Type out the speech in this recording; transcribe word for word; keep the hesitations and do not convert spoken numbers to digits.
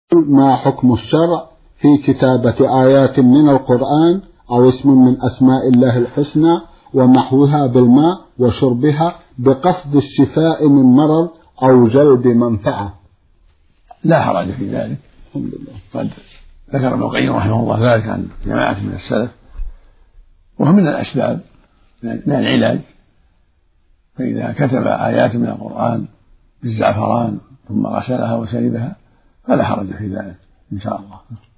ما حكم الشرع في كتابة آيات من القرآن أو اسم من أسماء الله الحسنى ومحوها بالماء وشربها بقصد الشفاء من مرض أو جلب منفعة؟ لا حرج في ذلك. الحمد لله. قد ذكر ابن القيم رحمه الله ذلك عن جماعة من السلف، وهو من الأسباب من العلاج. فإذا كتب آيات من القرآن بالزعفران ثم غسلها وشربها فلا حرج في ذلك إن شاء الله.